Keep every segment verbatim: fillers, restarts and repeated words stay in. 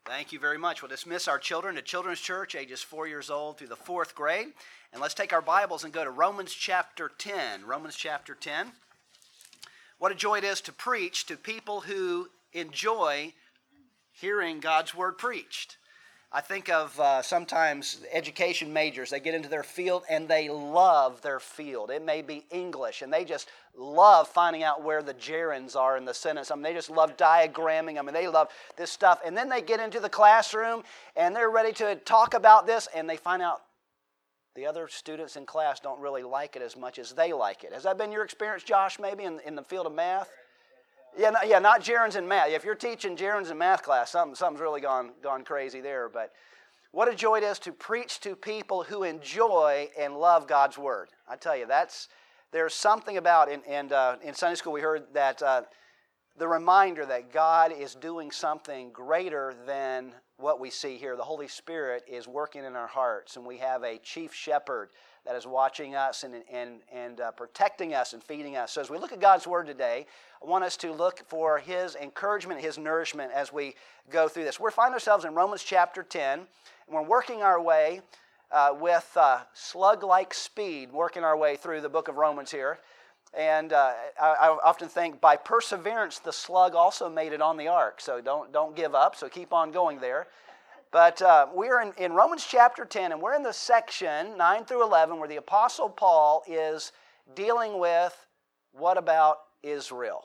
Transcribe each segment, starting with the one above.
Thank you very much. We'll dismiss our children to Children's Church, ages four years old through the fourth grade. And let's take our Bibles and go to Romans chapter ten. Romans chapter ten. What a joy it is to preach to people who enjoy hearing God's Word preached. I think of uh, sometimes education majors. They get into their field and they love their field. It may be English, and they just love finding out where the gerunds are in the sentence. I mean, they just love diagramming. I mean, they love this stuff. And then they get into the classroom and they're ready to talk about this, and they find out the other students in class don't really like it as much as they like it. Has that been your experience, Josh, maybe in, in the field of math? Yeah, no, yeah, not gerunds in math. If you're teaching gerunds in math class, something, something's really gone gone crazy there. But what a joy it is to preach to people who enjoy and love God's Word. I tell you, that's there's something about, and, and uh, in Sunday school we heard that uh, the reminder that God is doing something greater than what we see here. The Holy Spirit is working in our hearts, and we have a chief shepherd that is watching us and, and, and uh, protecting us and feeding us. So as we look at God's Word today, I want us to look for His encouragement, His nourishment as we go through this. We find ourselves in Romans chapter ten, and we're working our way uh, with uh, slug-like speed, working our way through the book of Romans here. And uh, I, I often think by perseverance, the slug also made it on the ark. So don't, don't give up, so keep on going there. But uh, we're in, in Romans chapter ten, and we're in the section nine through eleven where the Apostle Paul is dealing with what about Israel?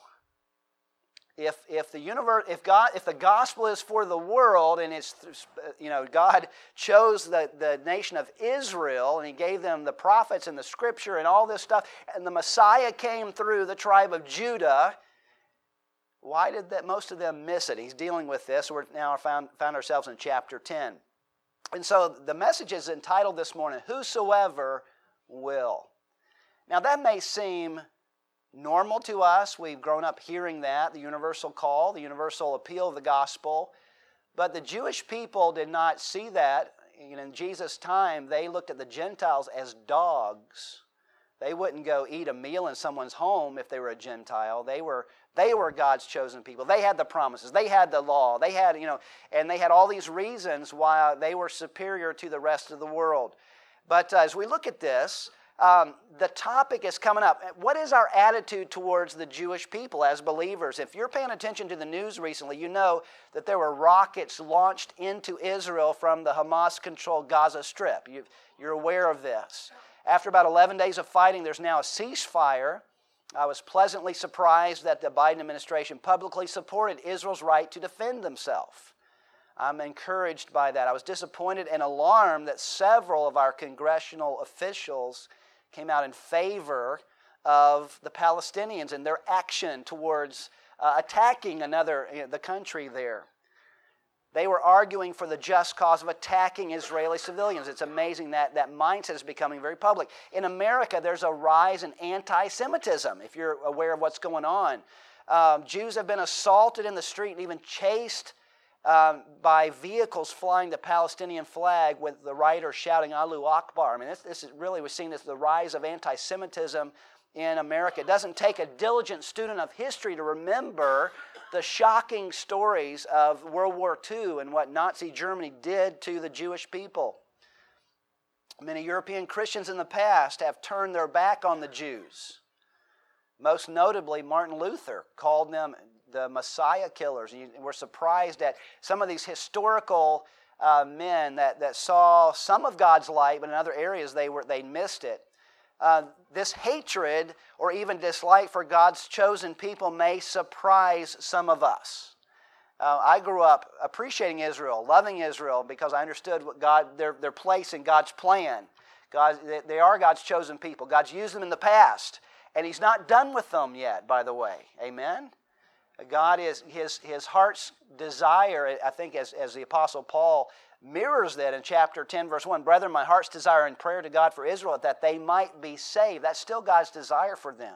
If if the universe, if God, if the gospel is for the world, and it's, you know, God chose the, the nation of Israel, and He gave them the prophets and the Scripture and all this stuff, and the Messiah came through the tribe of Judah. Why did that most of them miss it? He's dealing with this. We're now found, found ourselves in chapter ten. And so the message is entitled this morning, Whosoever Will. Now that may seem normal to us. We've grown up hearing that, the universal call, the universal appeal of the gospel. But the Jewish people did not see that. You know, in Jesus' time, they looked at the Gentiles as dogs. They wouldn't go eat a meal in someone's home if they were a Gentile. They were They were God's chosen people. They had the promises. They had the law. They had, you know, and they had all these reasons why they were superior to the rest of the world. But uh, as we look at this, um, the topic is coming up. What is our attitude towards the Jewish people as believers? If you're paying attention to the news recently, you know that there were rockets launched into Israel from the Hamas-controlled Gaza Strip. You, you're aware of this. After about eleven days of fighting, there's now a ceasefire. I was pleasantly surprised that the Biden administration publicly supported Israel's right to defend themselves. I'm encouraged by that. I was disappointed and alarmed that several of our congressional officials came out in favor of the Palestinians and their action towards uh, attacking another, you know, the country there. They were arguing for the just cause of attacking Israeli civilians. It's amazing that that mindset is becoming very public. In America, there's a rise in anti-Semitism, if you're aware of what's going on. Um, Jews have been assaulted in the street and even chased um, by vehicles flying the Palestinian flag with the writer shouting Allahu Akbar. I mean, this, this is really, we're seeing this, the rise of anti-Semitism in America. It doesn't take a diligent student of history to remember the shocking stories of World War Two and what Nazi Germany did to the Jewish people. Many European Christians in the past have turned their back on the Jews. Most notably, Martin Luther called them the Messiah killers. And we're surprised at some of these historical uh, men that, that saw some of God's light, but in other areas they were they missed it. Uh, this hatred or even dislike for God's chosen people may surprise some of us. Uh, I grew up appreciating Israel, loving Israel, because I understood what God their their place in God's plan. God, they, they are God's chosen people. God's used them in the past, and He's not done with them yet. By the way, Amen. God is his his heart's desire. I think as as the Apostle Paul mirrors that in chapter ten, verse one. Brethren, my heart's desire in prayer to God for Israel, that they might be saved. That's still God's desire for them.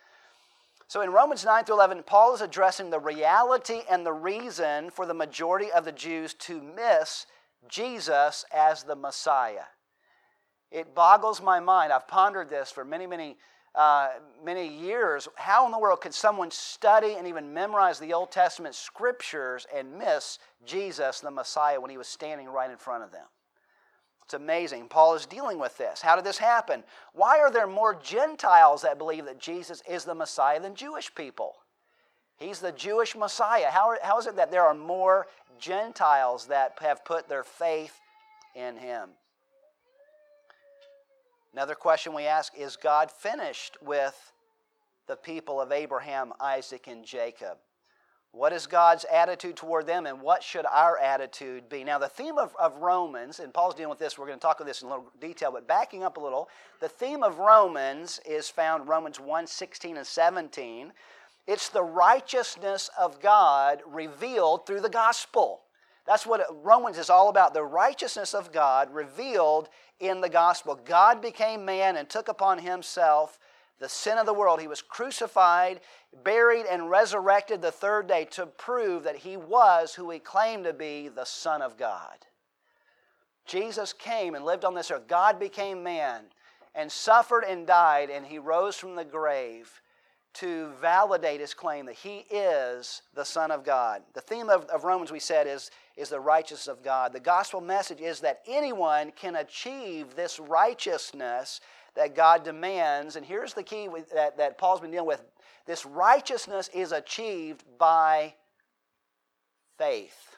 So in Romans nine through eleven, Paul is addressing the reality and the reason for the majority of the Jews to miss Jesus as the Messiah. It boggles my mind. I've pondered this for many, many uh, many years, how in the world could someone study and even memorize the Old Testament scriptures and miss Jesus, the Messiah, when he was standing right in front of them? It's amazing. Paul is dealing with this. How did this happen? Why are there more Gentiles that believe that Jesus is the Messiah than Jewish people? He's the Jewish Messiah. How, are, how is it that there are more Gentiles that have put their faith in him? Another question we ask, is God finished with the people of Abraham, Isaac, and Jacob? What is God's attitude toward them, and what should our attitude be? Now, the theme of, of Romans, and Paul's dealing with this, we're going to talk about this in a little detail, but backing up a little, the theme of Romans is found in Romans one, sixteen and seventeen. It's the righteousness of God revealed through the gospel. That's what Romans is all about, the righteousness of God revealed in the gospel. God became man and took upon himself the sin of the world. He was crucified, buried, and resurrected the third day to prove that he was who he claimed to be, the Son of God. Jesus came and lived on this earth. God became man and suffered and died, and he rose from the grave to validate his claim that he is the Son of God. The theme of, of Romans, we said, is, is the righteousness of God. The gospel message is that anyone can achieve this righteousness that God demands. And here's the key with, that, that Paul's been dealing with. This righteousness is achieved by faith,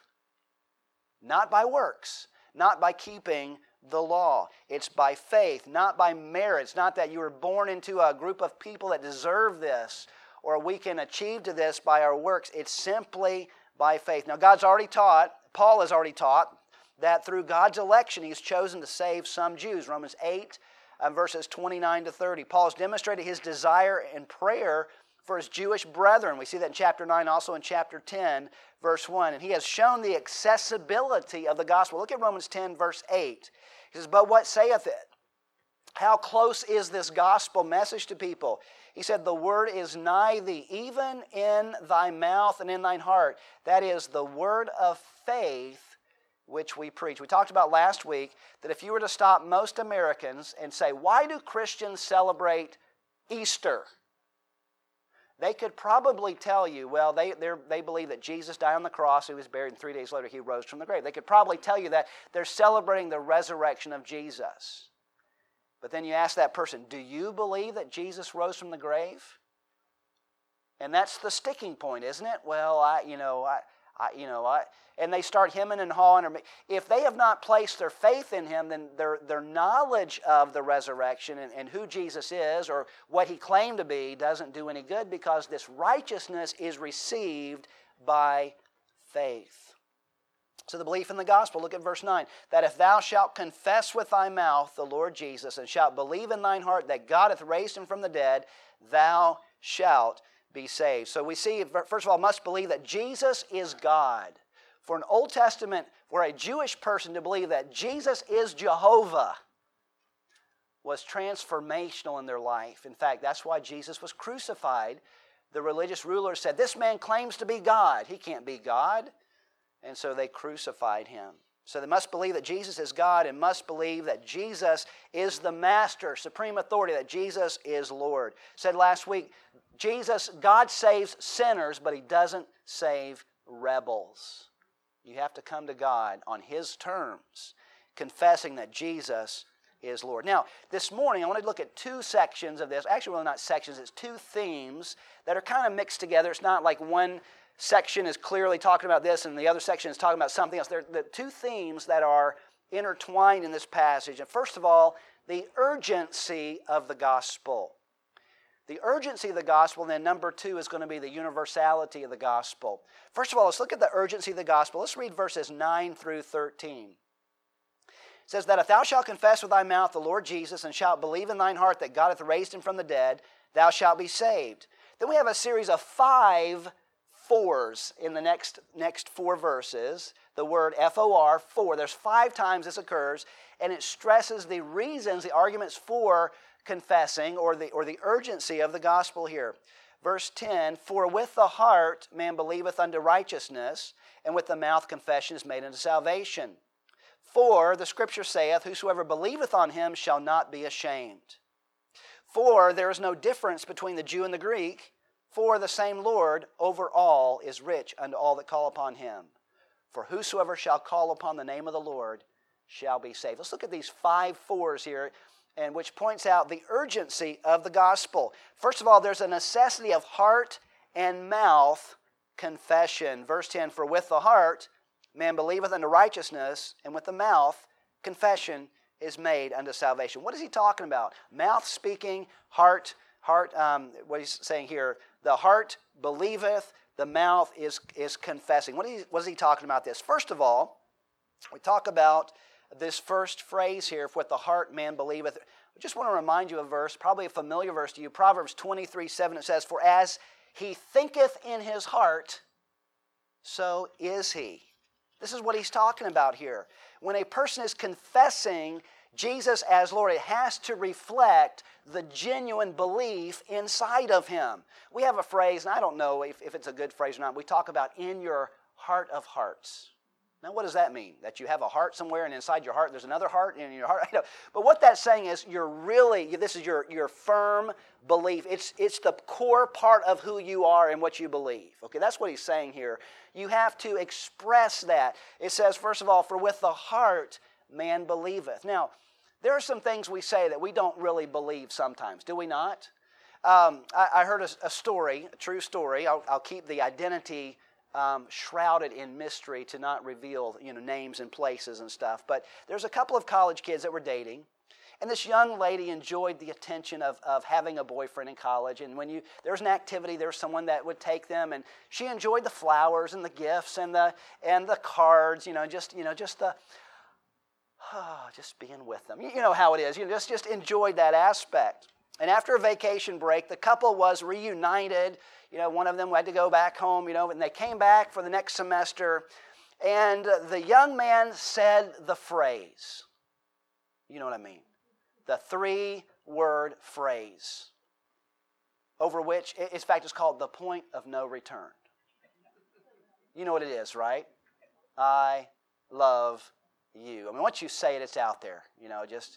not by works, not by keeping the law. It's by faith, not by merit. It's not that you were born into a group of people that deserve this, or we can achieve to this by our works. It's simply by faith. Now, God's already taught, Paul has already taught, that through God's election, he's chosen to save some Jews. Romans eight, uh, verses twenty-nine to thirty. Paul has demonstrated his desire and prayer for his Jewish brethren. We see that in chapter nine, also in chapter ten, verse one. And he has shown the accessibility of the gospel. Look at Romans ten, verse eight. He says, "But what saith it? How close is this gospel message to people? He said, the word is nigh thee, even in thy mouth and in thine heart. That is the word of faith which we preach." We talked about last week that if you were to stop most Americans and say, why do Christians celebrate Easter? They could probably tell you, well, they they believe that Jesus died on the cross, he was buried, and three days later he rose from the grave. They could probably tell you that they're celebrating the resurrection of Jesus. But then you ask that person, do you believe that Jesus rose from the grave? And that's the sticking point, isn't it? Well, I, you know, I, I you know, I, and they start hemming and hawing. Or, if they have not placed their faith in him, then their, their knowledge of the resurrection and, and who Jesus is or what he claimed to be doesn't do any good, because this righteousness is received by faith. So the belief in the gospel, look at verse nine, that if thou shalt confess with thy mouth the Lord Jesus, and shalt believe in thine heart that God hath raised him from the dead, thou shalt be saved. So we see, first of all, must believe that Jesus is God. For an Old Testament, for a Jewish person to believe that Jesus is Jehovah was transformational in their life. In fact, that's why Jesus was crucified. The religious rulers said, this man claims to be God. He can't be God. And so they crucified him. So they must believe that Jesus is God, and must believe that Jesus is the master, supreme authority, that Jesus is Lord. Said last week, Jesus, God saves sinners, but he doesn't save rebels. You have to come to God on his terms, confessing that Jesus is Lord. Now, this morning I want to look at two sections of this. Actually, well, not sections, it's two themes that are kind of mixed together. It's not like one section is clearly talking about this and the other section is talking about something else. They're the two themes that are intertwined in this passage. And first of all, the urgency of the gospel. The urgency of the gospel, and then number two is going to be the universality of the gospel. First of all, let's look at the urgency of the gospel. Let's read verses nine through thirteen. It says that if thou shalt confess with thy mouth the Lord Jesus, and shalt believe in thine heart that God hath raised him from the dead, thou shalt be saved. Then we have a series of five fours in the next, next four verses. The word F O R, four. There's five times this occurs, and it stresses the reasons, the arguments for confessing, or the or the urgency of the gospel here. Verse ten, for with the heart man believeth unto righteousness, and with the mouth confession is made unto salvation. For the scripture saith, whosoever believeth on him shall not be ashamed. For there is no difference between the Jew and the Greek, for the same Lord over all is rich unto all that call upon him. For whosoever shall call upon the name of the Lord shall be saved. Let's look at these five fours here, and which points out the urgency of the gospel. First of all, there's a necessity of heart and mouth confession. Verse ten, for with the heart man believeth unto righteousness, and with the mouth confession is made unto salvation. What is he talking about? Mouth speaking, heart, heart, um, what he's saying here, the heart believeth, the mouth is, is confessing. What is, he, what is he talking about this? First of all, we talk about this first phrase here, with the heart man believeth. I just want to remind you of a verse, probably a familiar verse to you, Proverbs twenty-three seven. It says, for as he thinketh in his heart, so is he. This is what he's talking about here. When a person is confessing Jesus as Lord, it has to reflect the genuine belief inside of him. We have a phrase, and I don't know if, if it's a good phrase or not, we talk about in your heart of hearts. Now, what does that mean? That you have a heart somewhere, and inside your heart there's another heart in your heart? I know. But what that's saying is you're really, this is your, your firm belief. It's, it's the core part of who you are and what you believe. Okay, that's what he's saying here. You have to express that. It says, first of all, for with the heart man believeth. Now, there are some things we say that we don't really believe sometimes, do we not? Um, I, I heard a, a story, a true story. I'll, I'll keep the identity Um, shrouded in mystery to not reveal, you know, names and places and stuff. But there's a couple of college kids that were dating, and this young lady enjoyed the attention of, of having a boyfriend in college. And when you there's an activity, there's someone that would take them, and she enjoyed the flowers and the gifts and the and the cards, you know, just you know, just the oh, just being with them. You, you know how it is. You just just enjoyed that aspect. And after a vacation break, the couple was reunited. You know, one of them had to go back home, you know, and they came back for the next semester. And the young man said the phrase. You know what I mean? The three-word phrase. Over which, in fact, it's called the point of no return. You know what it is, right? I love you. I mean, once you say it, it's out there. You know, just...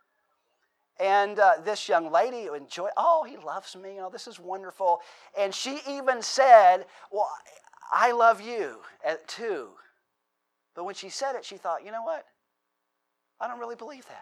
And uh, this young lady enjoyed, oh, he loves me, oh, this is wonderful. And she even said, well, I love you too. But when she said it, she thought, you know what? I don't really believe that.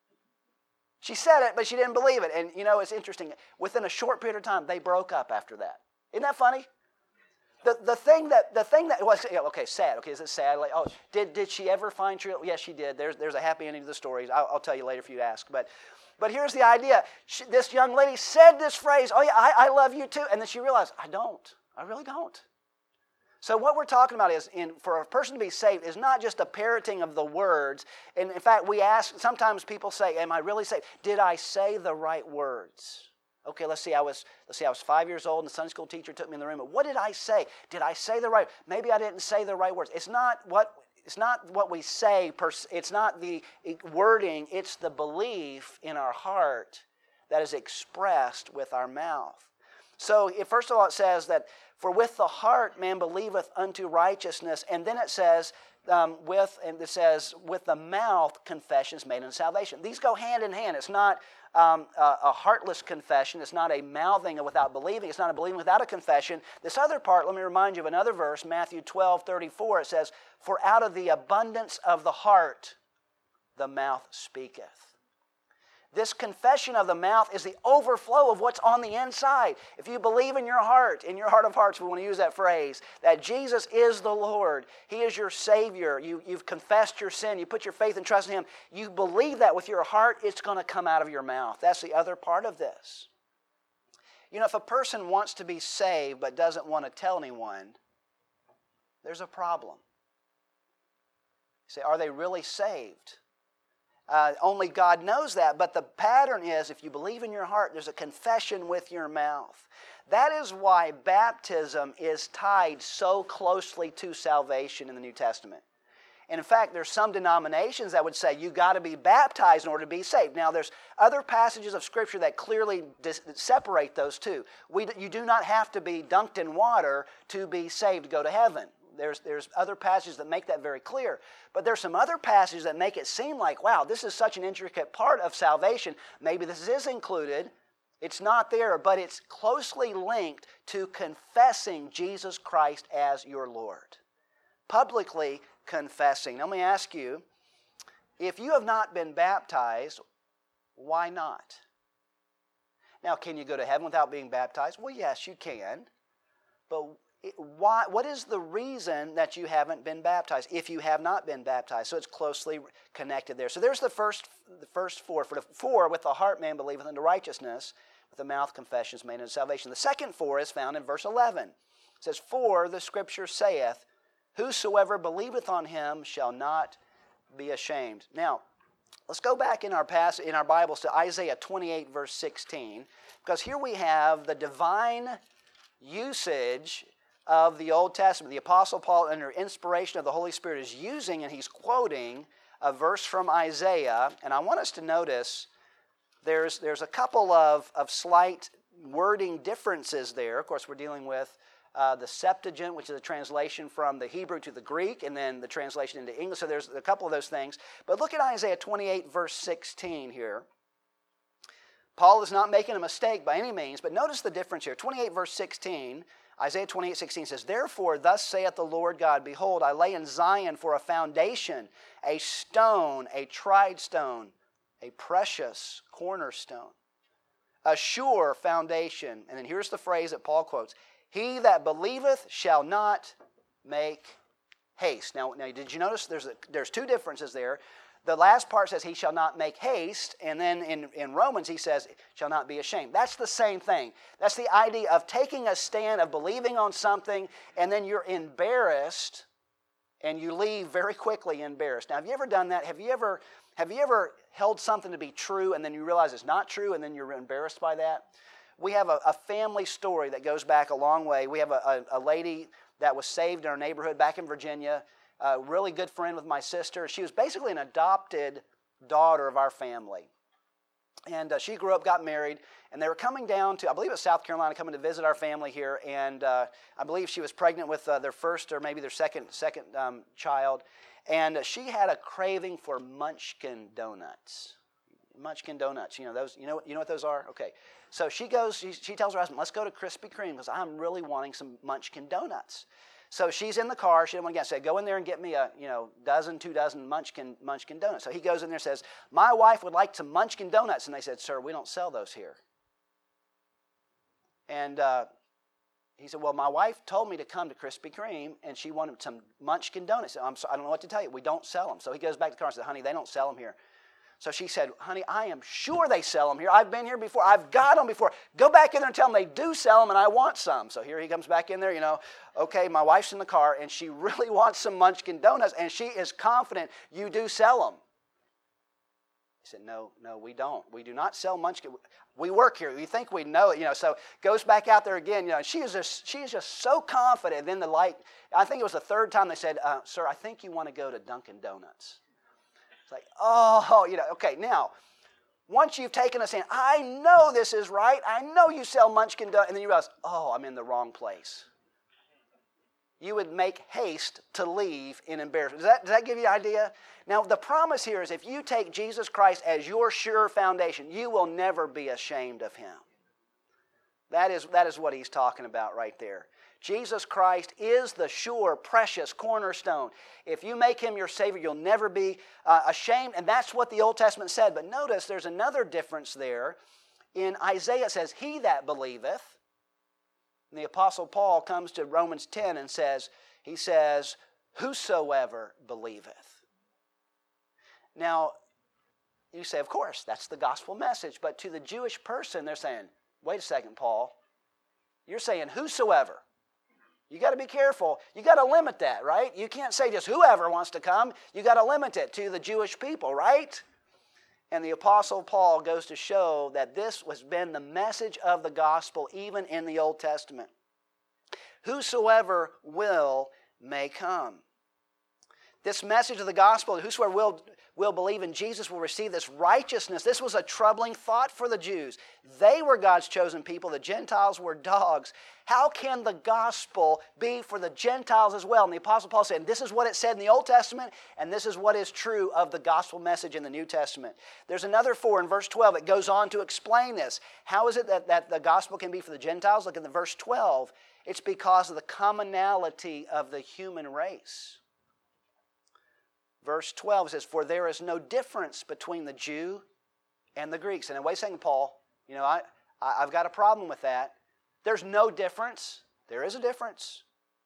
She said it, but she didn't believe it. And, you know, it's interesting. Within a short period of time, they broke up after that. Isn't that funny? The the thing that, the thing that was, yeah, okay, sad. Okay, is it sad? Like, oh, did, did she ever find true? Yes, she did. There's, there's a happy ending to the story. I'll, I'll tell you later if you ask. But... But here's the idea. She, this young lady said this phrase, oh yeah, I, I love you too. And then she realized, I don't. I really don't. So what we're talking about is, in, for a person to be saved is not just a parroting of the words. And in fact, we ask, sometimes people say, am I really saved? Did I say the right words? Okay, let's see, I was, let's see, I was five years old and the Sunday school teacher took me in the room. But what did I say? Did I say the right, maybe I didn't say the right words. It's not what... It's not what we say, it's not the wording, it's the belief in our heart that is expressed with our mouth. So, first of all, it says that, for with the heart man believeth unto righteousness, and then it says, um, with, and it says, with the mouth confession is made unto salvation. These go hand in hand. It's not um, a, a heartless confession. It's not a mouthing without believing. It's not a believing without a confession. This other part, let me remind you of another verse, Matthew twelve thirty-four. It says, for out of the abundance of the heart, the mouth speaketh. This confession of the mouth is the overflow of what's on the inside. If you believe in your heart, in your heart of hearts, we want to use that phrase, that Jesus is the Lord, He is your Savior, you, you've confessed your sin, you put your faith and trust in Him, you believe that with your heart, it's going to come out of your mouth. That's the other part of this. You know, if a person wants to be saved but doesn't want to tell anyone, there's a problem. You say, are they really saved? Uh, only God knows that, but the pattern is, if you believe in your heart, there's a confession with your mouth. That is why baptism is tied so closely to salvation in the New Testament. And in fact, there's some denominations that would say you got to be baptized in order to be saved. Now, there's other passages of Scripture that clearly dis- separate those two. We, you do not have to be dunked in water to be saved to go to heaven. There's, there's other passages that make that very clear. But there's some other passages that make it seem like, wow, this is such an intricate part of salvation. Maybe this is included, It's not there, but it's closely linked to confessing Jesus Christ as your Lord. Publicly confessing. Now, let me ask you, if you have not been baptized, why not? Now, can you go to heaven without being baptized? Well, yes, you can. But why? What is the reason that you haven't been baptized if you have not been baptized? So it's closely connected there. So there's the first, the first four. For the four, with the heart man believeth unto righteousness, with the mouth confession is made unto salvation. The second four is found in verse eleven. It says, for the Scripture saith, whosoever believeth on him shall not be ashamed. Now, let's go back in our past, in our Bibles to Isaiah twenty-eight, verse sixteen, because here we have the divine usage of the Old Testament. The Apostle Paul, under inspiration of the Holy Spirit, is using, and he's quoting a verse from Isaiah. And I want us to notice there's, there's a couple of, of slight wording differences there. Of course, we're dealing with uh, the Septuagint, which is a translation from the Hebrew to the Greek, and then the translation into English. So there's a couple of those things. But look at Isaiah twenty-eight, verse sixteen here. Paul is not making a mistake by any means, but notice the difference here. twenty-eight, verse sixteen, Isaiah twenty-eight, sixteen says, therefore, thus saith the Lord God, behold, I lay in Zion for a foundation, a stone, a tried stone, a precious cornerstone, a sure foundation. And then here's the phrase that Paul quotes, he that believeth shall not make haste. Now, now did you notice there's, a, there's two differences there? The last part says he shall not make haste, and then in, in Romans he says shall not be ashamed. That's the same thing. That's the idea of taking a stand, of believing on something, and then you're embarrassed, and you leave very quickly embarrassed. Now, have you ever done that? Have you ever, have you ever held something to be true, and then you realize it's not true, and then you're embarrassed by that? We have a, a family story that goes back a long way. We have a, a, a lady that was saved in our neighborhood back in Virginia, a really good friend with my sister. She was basically an adopted daughter of our family. And uh, she grew up, got married, and they were coming down to, I believe it was South Carolina, coming to visit our family here. And uh, I believe she was pregnant with uh, their first or maybe their second second um, child. And uh, she had a craving for Munchkin donuts. Munchkin donuts, you know those. You know, you know what those are? Okay. So she goes. She, she tells her husband, "Let's go to Krispy Kreme because I'm really wanting some Munchkin donuts." So she's in the car. She didn't want to get. Said, "Go in there and get me a you know dozen, two dozen Munchkin Munchkin donuts." So he goes in there and says, "My wife would like some Munchkin donuts," and they said, "Sir, we don't sell those here." And uh, he said, "Well, my wife told me to come to Krispy Kreme, and she wanted some Munchkin donuts." I'm sorry, I don't know what to tell you. We don't sell them. So he goes back to the car and said, "Honey, they don't sell them here." So she said, "Honey, I am sure they sell them here. I've been here before. I've got them before. Go back in there and tell them they do sell them and I want some." So here he comes back in there, you know. Okay, my wife's in the car and she really wants some Munchkin donuts and she is confident you do sell them. He said, no, no, we don't. We do not sell Munchkin. We work here. We think we know it, you know. So goes back out there again, you know. And she is just, she is just so confident. And then the light, I think it was the third time they said, uh, "Sir, I think you want to go to Dunkin' Donuts." It's like, oh, you know, okay, now, once you've taken a stand, I know this is right. I know you sell Munchkin donuts. And then you realize, oh, I'm in the wrong place. You would make haste to leave in embarrassment. Does that, does that give you an idea? Now, the promise here is if you take Jesus Christ as your sure foundation, you will never be ashamed of him. That is, that is what he's talking about right there. Jesus Christ is the sure, precious cornerstone. If you make him your Savior, you'll never be uh, ashamed. And that's what the Old Testament said. But notice there's another difference there. In Isaiah it says, "He that believeth." And the Apostle Paul comes to Romans ten and says, he says, "Whosoever believeth." Now, you say, of course, that's the gospel message. But to the Jewish person, they're saying, wait a second, Paul. You're saying whosoever. You got to be careful. You got to limit that, right? You can't say just whoever wants to come. You got to limit it to the Jewish people, right? And the Apostle Paul goes to show that this has been the message of the gospel even in the Old Testament. Whosoever will may come. This message of the gospel, whosoever will, will believe in Jesus will receive this righteousness. This was a troubling thought for the Jews. They were God's chosen people. The Gentiles were dogs. How can the gospel be for the Gentiles as well? And the Apostle Paul said, this is what it said in the Old Testament, and this is what is true of the gospel message in the New Testament. There's another four in verse twelve. It goes on to explain this. How is it that, that the gospel can be for the Gentiles? Look at the verse twelve. It's because of the commonality of the human race. Verse twelve says, for there is no difference between the Jew and the Greeks. And wait a second, Paul, you know, I, I, I've got a problem with that. There's no difference. There is a difference.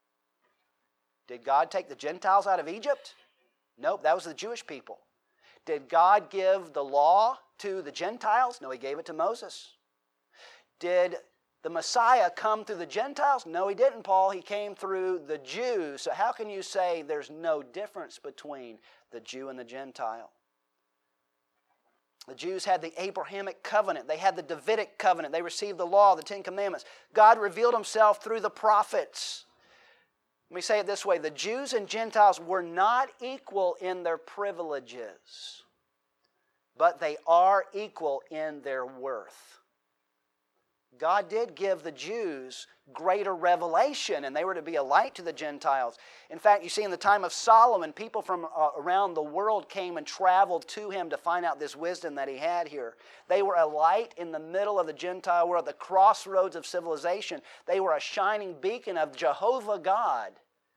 Did God take the Gentiles out of Egypt? Nope, that was the Jewish people. Did God give the law to the Gentiles? No, He gave it to Moses. Did the Messiah come through the Gentiles? No, He didn't, Paul. He came through the Jews. So how can you say there's no difference between the Jew and the Gentile? The Jews had the Abrahamic covenant. They had the Davidic covenant. They received the law, the Ten Commandments. God revealed Himself through the prophets. Let me say it this way. The Jews and Gentiles were not equal in their privileges, but they are equal in their worth. God did give the Jews greater revelation, and they were to be a light to the Gentiles. In fact, you see, in the time of Solomon, people from uh, around the world came and traveled to him to find out this wisdom that he had here. They were a light in the middle of the Gentile world, the crossroads of civilization. They were a shining beacon of Jehovah God.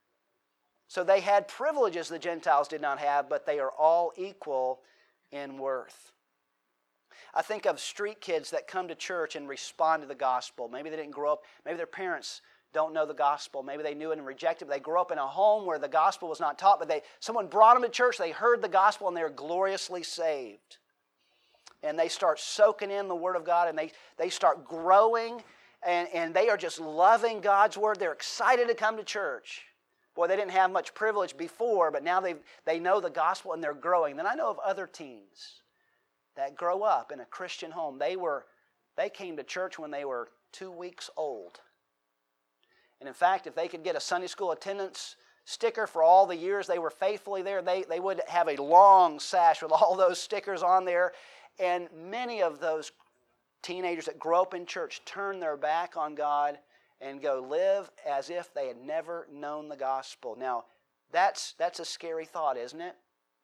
So they had privileges the Gentiles did not have, but they are all equal in worth. I think of street kids that come to church and respond to the gospel. Maybe they didn't grow up, maybe their parents don't know the gospel. Maybe they knew it and rejected it. They grew up in a home where the gospel was not taught, but they someone brought them to church, they heard the gospel, and they were gloriously saved. And they start soaking in the Word of God, and they, they start growing, and, and they are just loving God's Word. They're excited to come to church. Boy, they didn't have much privilege before, but now they they know the gospel and they're growing. Then I know of other teens that grow up in a Christian home. They were, they came to church when they were two weeks old. And in fact, if they could get a Sunday school attendance sticker for all the years they were faithfully there, they, they would have a long sash with all those stickers on there. And many of those teenagers that grow up in church turn their back on God and go live as if they had never known the gospel. Now, that's, that's a scary thought, isn't it?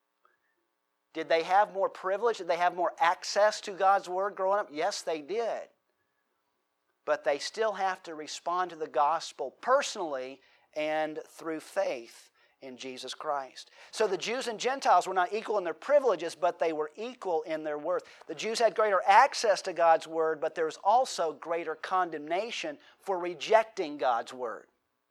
Did they have more privilege? Did they have more access to God's Word growing up? Yes, they did. But they still have to respond to the gospel personally and through faith in Jesus Christ. So the Jews and Gentiles were not equal in their privileges, but they were equal in their worth. The Jews had greater access to God's Word, but there was also greater condemnation for rejecting God's Word.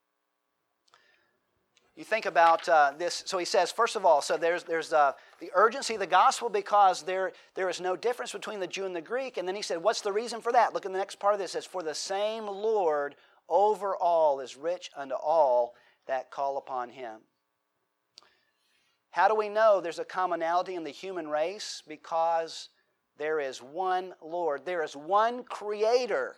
You think about uh, this. So he says, first of all, so there's there's uh, the urgency of the gospel because there, there is no difference between the Jew and the Greek. And then he said, what's the reason for that? Look in the next part of this. It says, for the same Lord over all is rich unto all that call upon Him. How do we know there's a commonality in the human race? Because there is one Lord. There is one Creator.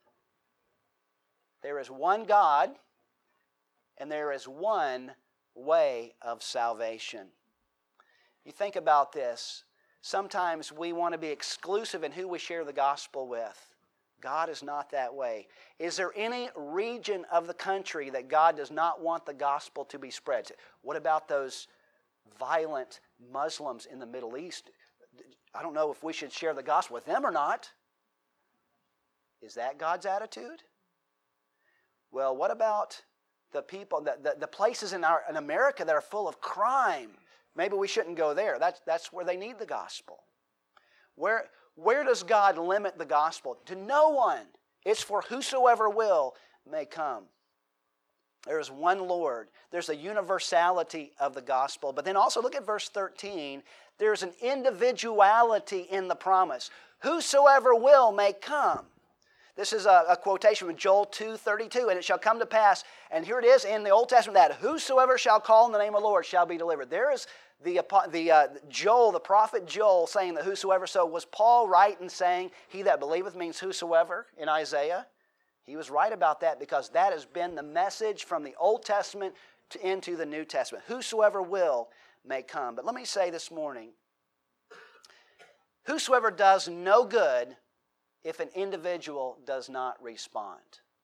There is one God. And there is one way of salvation. You think about this. Sometimes we want to be exclusive in who we share the gospel with. God is not that way. Is there any region of the country that God does not want the gospel to be spread to? What about those violent Muslims in the Middle East? I don't know if we should share the gospel with them or not. Is that God's attitude? Well, what about the people, the, the, the places in, our, in America that are full of crime? Maybe we shouldn't go there. That's, that's where they need the gospel. Where, where does God limit the gospel? To no one. It's for whosoever will may come. There is one Lord. There's a universality of the gospel. But then also look at verse thirteen. There's an individuality in the promise. Whosoever will may come. This is a, a quotation from Joel two thirty-two. And it shall come to pass, and here it is in the Old Testament, that whosoever shall call in the name of the Lord shall be delivered. There is the, the uh, Joel, the prophet Joel, saying that whosoever. So was Paul right in saying he that believeth means whosoever in Isaiah? He was right about that because that has been the message from the Old Testament to, into the New Testament. Whosoever will may come. But let me say this morning, whosoever does no good if an individual does not respond.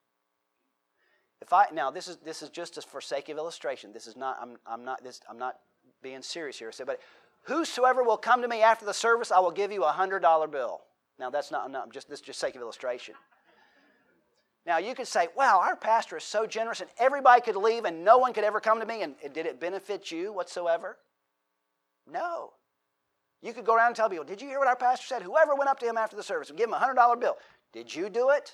If I now this is this is just for sake of illustration. This is not I'm I'm not this I'm not being serious here. But whosoever will come to me after the service, I will give you a hundred dollar bill. Now that's not, not just this is just sake of illustration. Now you could say, wow, our pastor is so generous and everybody could leave and no one could ever come to me, and did it benefit you whatsoever? No. You could go around and tell people, did you hear what our pastor said? Whoever went up to him after the service would give him a hundred dollar bill. Did you do it?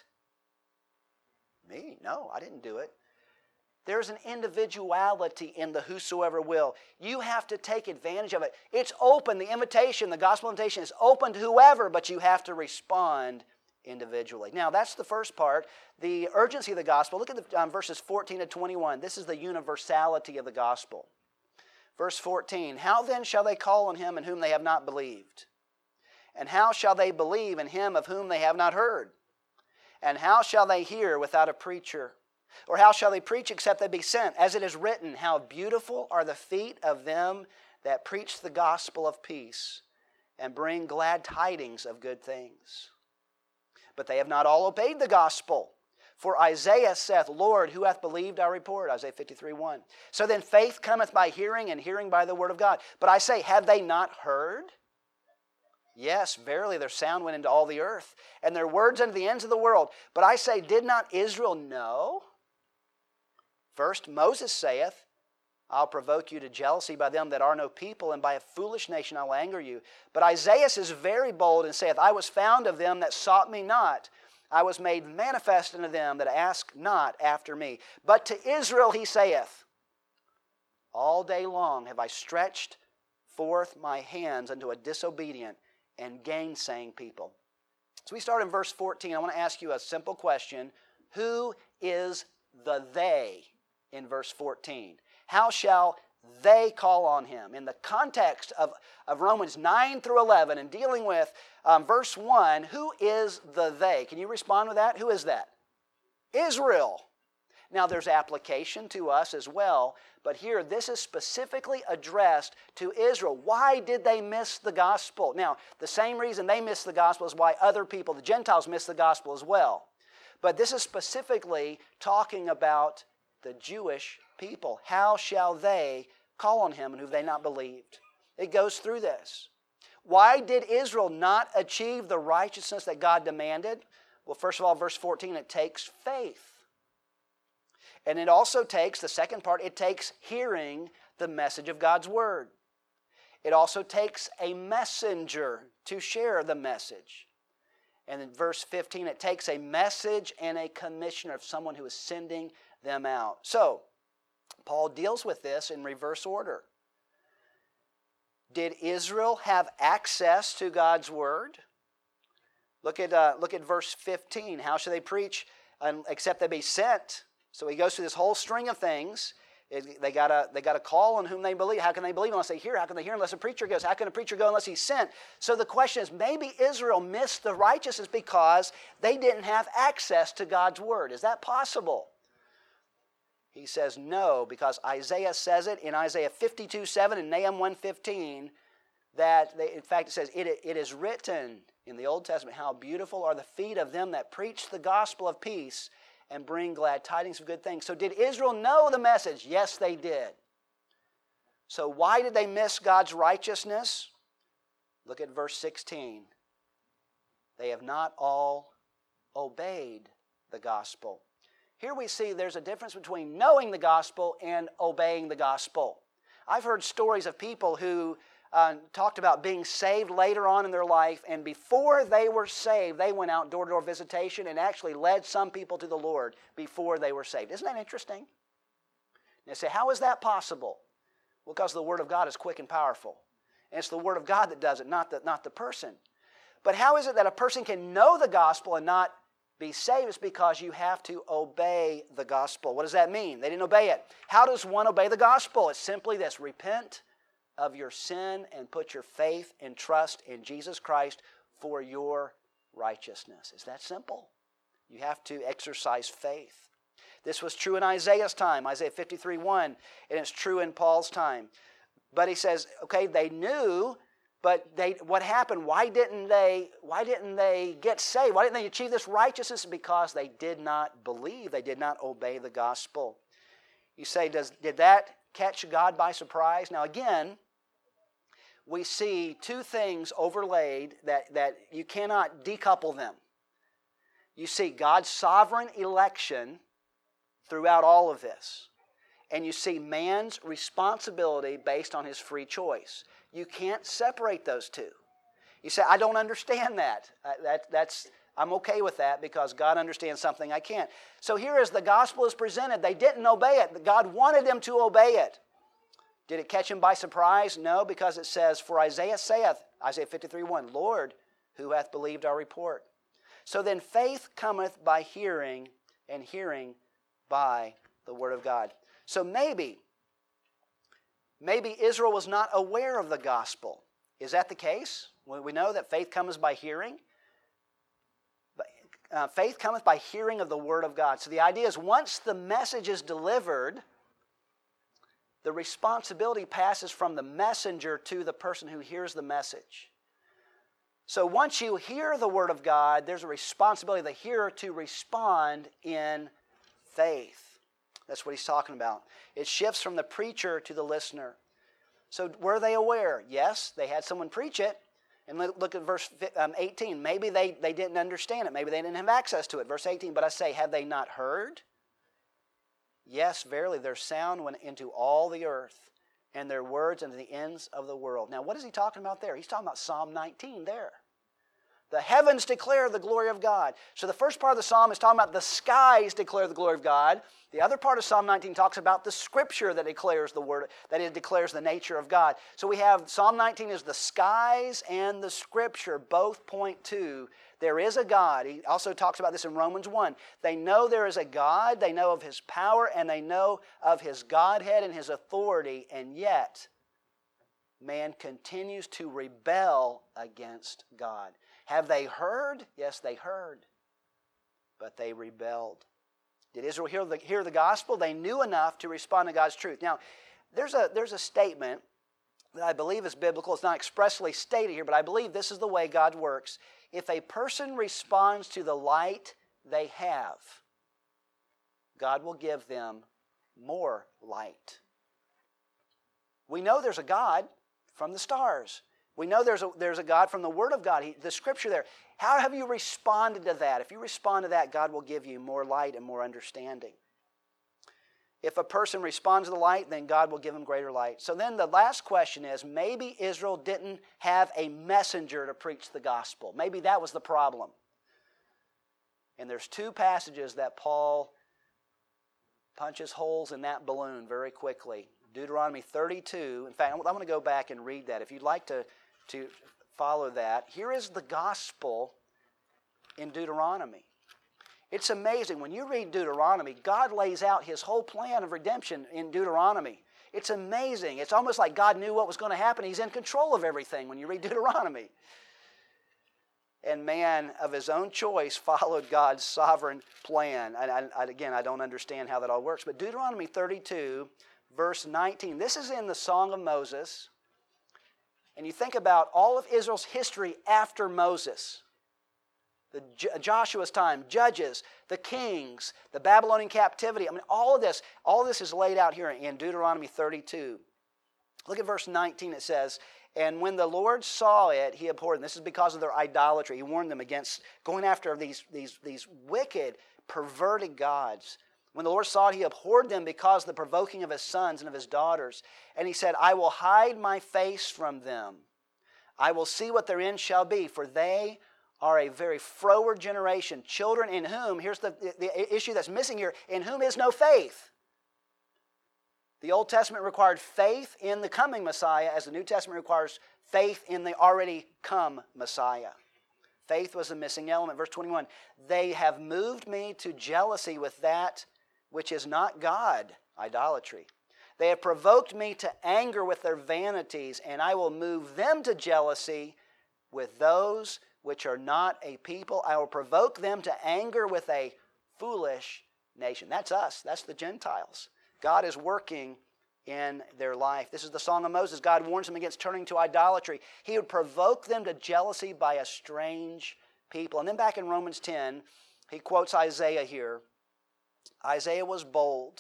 Me? No, I didn't do it. There's an individuality in the whosoever will. You have to take advantage of it. It's open. The invitation, the gospel invitation is open to whoever, but you have to respond individually. Now, that's the first part. The urgency of the gospel. Look at the, um, verses fourteen to twenty-one. This is the universality of the gospel. Verse fourteen, how then shall they call on him in whom they have not believed? And how shall they believe in him of whom they have not heard? And how shall they hear without a preacher? Or how shall they preach except they be sent? As it is written, how beautiful are the feet of them that preach the gospel of peace and bring glad tidings of good things. But they have not all obeyed the gospel. For Isaiah saith, Lord, who hath believed our report? Isaiah fifty-three one. So then faith cometh by hearing, and hearing by the word of God. But I say, have they not heard? Yes, verily their sound went into all the earth, and their words unto the ends of the world. But I say, did not Israel know? First Moses saith, I'll provoke you to jealousy by them that are no people, and by a foolish nation I will anger you. But Isaiah is very bold, and saith, I was found of them that sought me not. I was made manifest unto them that ask not after me. But to Israel he saith, all day long have I stretched forth my hands unto a disobedient and gainsaying people. So we start in verse fourteen. I want to ask you a simple question. Who is the they in verse fourteen? How shall they call on him? In the context of, of Romans nine through eleven and dealing with um, verse one, who is the they? Can you respond with that? Who is that? Israel. Now there's application to us as well, but here this is specifically addressed to Israel. Why did they miss the gospel? Now, the same reason they missed the gospel is why other people, the Gentiles, missed the gospel as well. But this is specifically talking about the Jewish people. How shall they call on him and who they not believed? It goes through this. Why did Israel not achieve the righteousness that God demanded? Well, first of all, verse fourteen, it takes faith. And it also takes, the second part, it takes hearing the message of God's word. It also takes a messenger to share the message. And in verse fifteen, it takes a message and a commissioner of someone who is sending them out. So, Paul deals with this in reverse order. Did Israel have access to God's word? Look at, uh, look at verse fifteen. How shall they preach um, except they be sent? So he goes through this whole string of things. It, they got a they got a call on whom they believe. How can they believe unless they hear? How can they hear unless a preacher goes? How can a preacher go unless he's sent? So the question is, maybe Israel missed the righteousness because they didn't have access to God's word. Is that possible? He says no, because Isaiah says it in Isaiah fifty-two seven and Nahum one fifteen, that they, in fact it says, it, it is written in the Old Testament, how beautiful are the feet of them that preach the gospel of peace and bring glad tidings of good things. So did Israel know the message? Yes, they did. So why did they miss God's righteousness? Look at verse sixteen. They have not all obeyed the gospel. Here we see there's a difference between knowing the gospel and obeying the gospel. I've heard stories of people who uh, talked about being saved later on in their life, and before they were saved, they went out door-to-door visitation and actually led some people to the Lord before they were saved. Isn't that interesting? And they say, how is that possible? Well, because the Word of God is quick and powerful. And it's the Word of God that does it, not the, not the person. But how is it that a person can know the gospel and not be saved? It's because you have to obey the gospel. What does that mean? They didn't obey it. How does one obey the gospel? It's simply this: repent of your sin and put your faith and trust in Jesus Christ for your righteousness. It's that simple. You have to exercise faith. This was true in Isaiah's time, Isaiah fifty-three one, and it's true in Paul's time. But he says, okay, they knew, but they what happened? Why didn't they, why didn't they get saved? Why didn't they achieve this righteousness? Because they did not believe. They did not obey the gospel. You say, does did that catch God by surprise? Now again, we see two things overlaid that, that you cannot decouple them. You see God's sovereign election throughout all of this. And you see man's responsibility based on his free choice. You can't separate those two. You say, I don't understand that. Uh, that that's, I'm okay with that because God understands something I can't. So here as the gospel is presented, they didn't obey it. God wanted them to obey it. Did it catch him by surprise? No, because it says, for Isaiah saith, Isaiah fifty-three one, Lord, who hath believed our report? So then faith cometh by hearing, and hearing by the word of God. So maybe, maybe Israel was not aware of the gospel. Is that the case? Well, we know that faith cometh by hearing. But, uh, faith cometh by hearing of the word of God. So the idea is once the message is delivered, the responsibility passes from the messenger to the person who hears the message. So once you hear the word of God, there's a responsibility of the hearer to respond in faith. That's what he's talking about. It shifts from the preacher to the listener. So were they aware? Yes, they had someone preach it. And look at verse eighteen. Maybe they, they didn't understand it. Maybe they didn't have access to it. Verse eighteen, but I say, have they not heard? Yes, verily, their sound went into all the earth, and their words into the ends of the world. Now, what is he talking about there? He's talking about Psalm nineteen there. The heavens declare the glory of God. So the first part of the psalm is talking about the skies declare the glory of God. The other part of Psalm nineteen talks about the scripture that declares the word, that it declares the nature of God. So we have Psalm nineteen is the skies and the scripture both point to there is a God. He also talks about this in Romans one. They know there is a God, they know of His power, and they know of His Godhead and His authority, and yet man continues to rebel against God. Have they heard? Yes, they heard, but they rebelled. Did Israel hear the, hear the gospel? They knew enough to respond to God's truth. Now, there's a, there's a statement that I believe is biblical. It's not expressly stated here, but I believe this is the way God works. If a person responds to the light they have, God will give them more light. We know there's a God from the stars. We know there's a, there's a God from the Word of God, he, the Scripture there. How have you responded to that? If you respond to that, God will give you more light and more understanding. If a person responds to the light, then God will give him greater light. So then the last question is, maybe Israel didn't have a messenger to preach the gospel. Maybe that was the problem. And there's two passages that Paul punches holes in that balloon very quickly. Deuteronomy thirty-two. In fact, I'm going to go back and read that. If you'd like to, to follow that, here is the gospel in Deuteronomy. It's amazing. When you read Deuteronomy, God lays out His whole plan of redemption in Deuteronomy. It's amazing. It's almost like God knew what was going to happen. He's in control of everything when you read Deuteronomy. And man, of his own choice, followed God's sovereign plan. And I, I, again, I don't understand how that all works. But Deuteronomy thirty-two, verse nineteen. This is in the Song of Moses. And you think about all of Israel's history after Moses. The Joshua's time, Judges, the kings, the Babylonian captivity. I mean, all of this, all of this is laid out here in Deuteronomy thirty-two. Look at verse nineteen. It says, and when the Lord saw it, He abhorred them. This is because of their idolatry. He warned them against going after these, these, these wicked, perverted gods. When the Lord saw it, He abhorred them because of the provoking of His sons and of His daughters. And He said, I will hide my face from them. I will see what their end shall be, for they are a very froward generation, children in whom, here's the, the issue that's missing here, in whom is no faith. The Old Testament required faith in the coming Messiah, as the New Testament requires faith in the already come Messiah. Faith was a missing element. Verse twenty-one, they have moved me to jealousy with that which is not God, idolatry. They have provoked me to anger with their vanities, and I will move them to jealousy with those which are not a people. I will provoke them to anger with a foolish nation. That's us. That's the Gentiles. God is working in their life. This is the Song of Moses. God warns them against turning to idolatry. He would provoke them to jealousy by a strange people. And then back in Romans ten, he quotes Isaiah here. Isaiah was bold.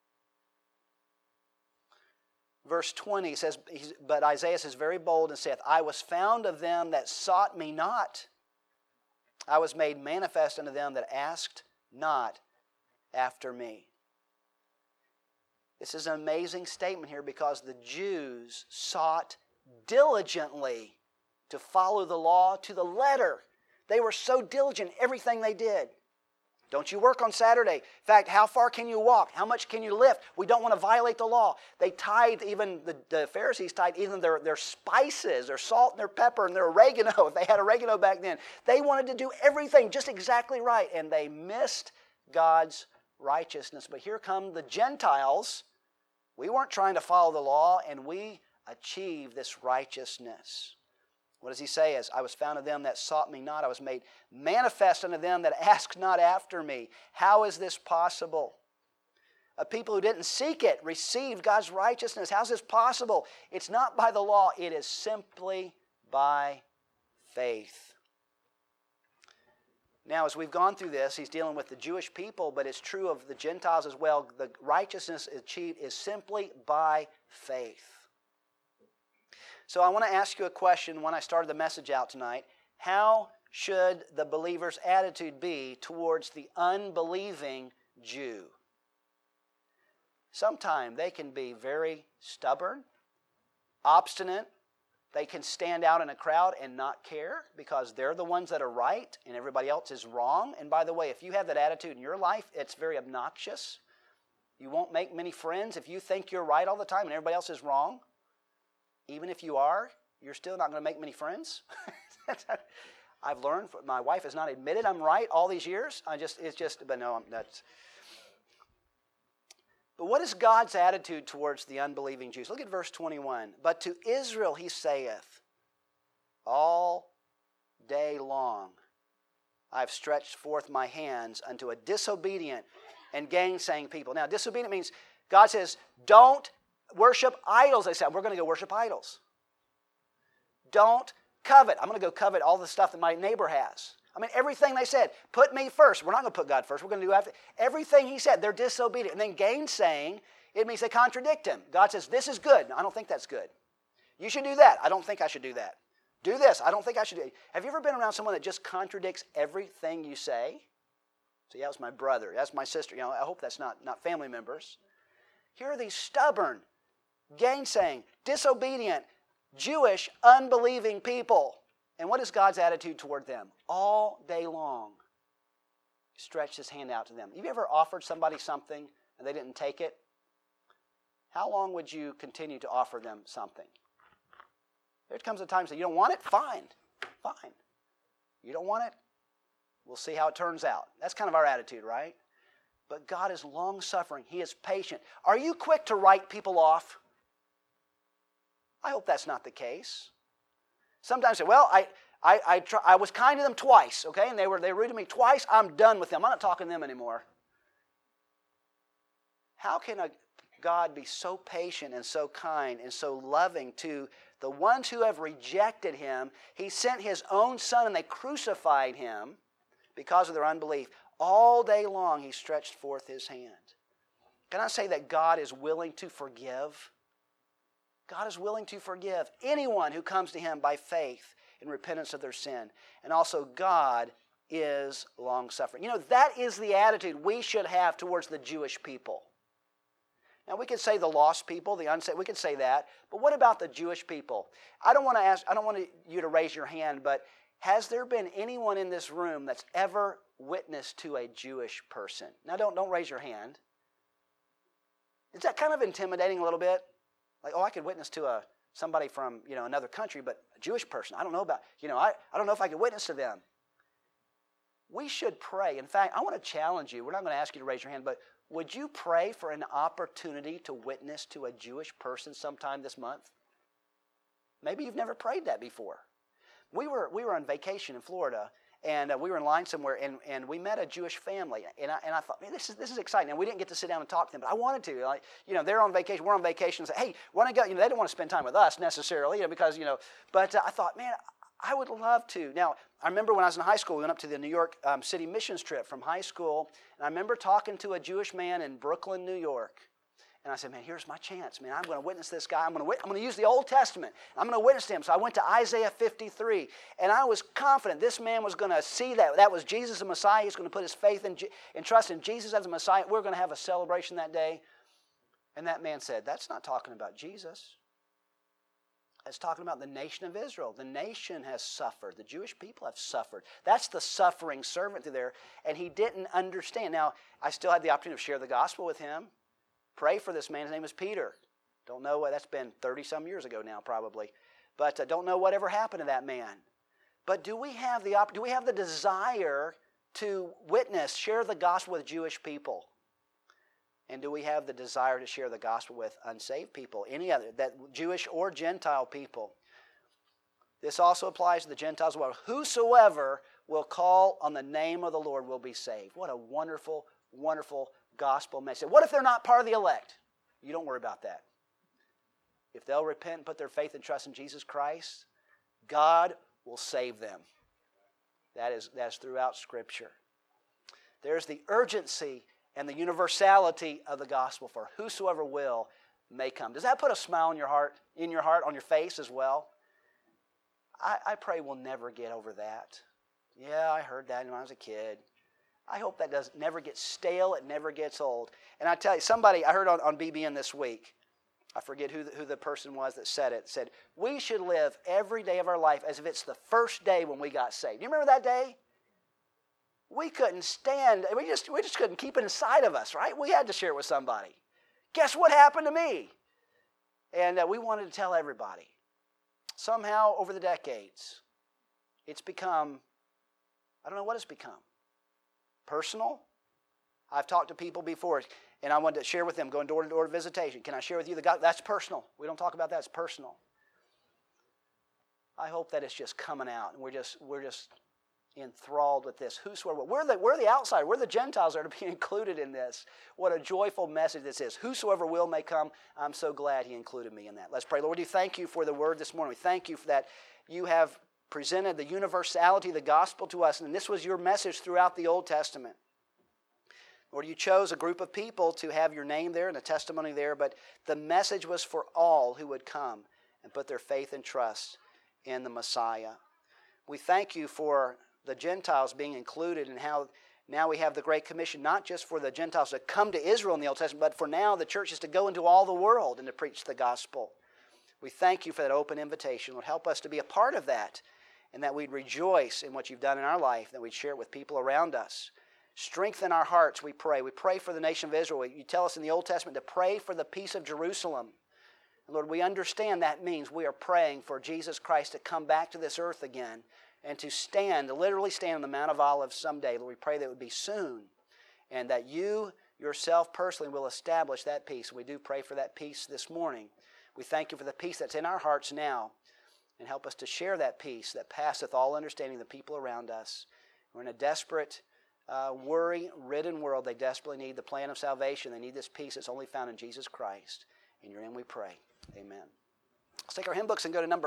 Verse twenty says, but Isaiah says very bold and saith, I was found of them that sought me not. I was made manifest unto them that asked not after me. This is an amazing statement here because the Jews sought diligently to follow the law to the letter. They were so diligent in everything they did. Don't you work on Saturday. In fact, how far can you walk? How much can you lift? We don't want to violate the law. They tithe, even the, the Pharisees tithe even their, their spices, their salt and their pepper and their oregano, if they had oregano back then. They wanted to do everything just exactly right, and they missed God's righteousness. But here come the Gentiles. We weren't trying to follow the law, and we achieved this righteousness. What does he say? As I was found of them that sought me not, I was made manifest unto them that asked not after me. How is this possible? A people who didn't seek it received God's righteousness. How's this possible? It's not by the law. It is simply by faith. Now, as we've gone through this, he's dealing with the Jewish people, but it's true of the Gentiles as well. The righteousness achieved is simply by faith. So I want to ask you a question when I started the message out tonight. How should the believer's attitude be towards the unbelieving Jew? Sometimes they can be very stubborn, obstinate. They can stand out in a crowd and not care because they're the ones that are right and everybody else is wrong. And by the way, if you have that attitude in your life, it's very obnoxious. You won't make many friends if you think you're right all the time and everybody else is wrong. Even if you are, you're still not going to make many friends. I've learned, my wife has not admitted I'm right all these years. I just, it's just, but no, that's. But what is God's attitude towards the unbelieving Jews? Look at verse twenty-one. But to Israel he saith, all day long I have stretched forth my hands unto a disobedient and gainsaying people. Now, disobedient means God says, don't worship idols. They said, we're going to go worship idols. Don't covet. I'm going to go covet all the stuff that my neighbor has. I mean, everything they said, put me first. We're not going to put God first. We're going to do after. Everything he said, they're disobedient. And then gainsaying, it means they contradict him. God says, this is good. I don't think that's good. You should do that. I don't think I should do that. Do this. I don't think I should do it. Have you ever been around someone that just contradicts everything you say? So yeah, that's my brother. That's my sister. You know, I hope that's not, not family members. Here are these stubborn, gainsaying, disobedient, Jewish, unbelieving people. And what is God's attitude toward them? All day long, he stretched his hand out to them. Have you ever offered somebody something and they didn't take it? How long would you continue to offer them something? There comes a time you say, you don't want it? Fine. Fine. You don't want it? We'll see how it turns out. That's kind of our attitude, right? But God is long-suffering. He is patient. Are you quick to write people off? I hope that's not the case. Sometimes I say, well, I I I, try, I was kind to them twice, okay, and they were they rude to me twice. I'm done with them. I'm not talking to them anymore. How can a God be so patient and so kind and so loving to the ones who have rejected him? He sent his own son and they crucified him because of their unbelief. All day long he stretched forth his hand. Can I say that God is willing to forgive? God is willing to forgive anyone who comes to him by faith in repentance of their sin. And also God is long-suffering. You know, that is the attitude we should have towards the Jewish people. Now we could say the lost people, the unsaved, we could say that. But what about the Jewish people? I don't want to ask, I don't want you to raise your hand, but has there been anyone in this room that's ever witnessed to a Jewish person? Now don't, don't raise your hand. Is that kind of intimidating a little bit? Like, oh, I could witness to a somebody from, you know, another country, but a Jewish person, I don't know about, you know, I, I don't know if I could witness to them. We should pray. In fact, I want to challenge you. We're not going to ask you to raise your hand, but would you pray for an opportunity to witness to a Jewish person sometime this month? Maybe you've never prayed that before. We were we were on vacation in Florida, And uh, we were in line somewhere, and, and we met a Jewish family. And I, and I thought, man, this is this is exciting. And we didn't get to sit down and talk to them, but I wanted to. Like, you know, they're on vacation, we're on vacation. And say, hey, want to go? You know, they don't want to spend time with us necessarily, you know, because you know. But uh, I thought, man, I would love to. Now, I remember when I was in high school, we went up to the New York um, City missions trip from high school, and I remember talking to a Jewish man in Brooklyn, New York. And I said, man, here's my chance, man. I'm going to witness this guy. I'm going to I'm going to use the Old Testament. I'm going to witness to him. So I went to Isaiah fifty-three, and I was confident this man was going to see that. That was Jesus the Messiah. He's going to put his faith and, and trust in Jesus as the Messiah. We're going to have a celebration that day. And that man said, that's not talking about Jesus. It's talking about the nation of Israel. The nation has suffered. The Jewish people have suffered. That's the suffering servant through there. And he didn't understand. Now, I still had the opportunity to share the gospel with him. Pray for this man. His name is Peter. Don't know what, that's been thirty-some years ago now probably. But I uh, don't know whatever happened to that man. But do we have the do we have the desire to witness, share the gospel with Jewish people? And do we have the desire to share the gospel with unsaved people? Any other, that Jewish or Gentile people? This also applies to the Gentiles as well. Whosoever will call on the name of the Lord will be saved. What a wonderful, wonderful gospel message. What if they're not part of the elect? You don't worry about that. If they'll repent and put their faith and trust in Jesus Christ, God will save them. That is, that's throughout Scripture. There's the urgency and the universality of the gospel for whosoever will may come. Does that put a smile in your heart, in your heart, on your face as well? I, I pray we'll never get over that. Yeah, I heard that when I was a kid. I hope that does never get stale. It never gets old. And I tell you, somebody, I heard on, on B B N this week, I forget who the, who the person was that said it, said, we should live every day of our life as if it's the first day when we got saved. Do you remember that day? We couldn't stand, we just, we just couldn't keep it inside of us, right? We had to share it with somebody. Guess what happened to me? And uh, we wanted to tell everybody. Somehow, over the decades, it's become, I don't know what it's become. Personal. I've talked to people before, and I wanted to share with them, going door-to-door visitation. Can I share with you the God? That's personal. We don't talk about that. It's personal. I hope that it's just coming out, and we're just we're just enthralled with this. Whosoever, we're the we're the outsider. We're the Gentiles that are to be included in this. What a joyful message this is. Whosoever will may come. I'm so glad He included me in that. Let's pray. Lord, we thank You for the word this morning. We thank You for that You have presented the universality of the gospel to us, and this was Your message throughout the Old Testament. Lord, You chose a group of people to have Your name there and a testimony there, but the message was for all who would come and put their faith and trust in the Messiah. We thank You for the Gentiles being included, and how now we have the Great Commission, not just for the Gentiles to come to Israel in the Old Testament, but for now the church is to go into all the world and to preach the gospel. We thank You for that open invitation. Lord, help us to be a part of that, and that we'd rejoice in what You've done in our life, that we'd share it with people around us. Strengthen our hearts, we pray. We pray for the nation of Israel. You tell us in the Old Testament to pray for the peace of Jerusalem. And Lord, we understand that means we are praying for Jesus Christ to come back to this earth again and to stand, to literally stand on the Mount of Olives someday. Lord, we pray that it would be soon, and that You Yourself personally will establish that peace. We do pray for that peace this morning. We thank You for the peace that's in our hearts now, and help us to share that peace that passeth all understanding of the people around us. We're in a desperate, uh, worry-ridden world. They desperately need the plan of salvation. They need this peace that's only found in Jesus Christ. In Your name we pray. Amen. Let's take our hymn books and go to number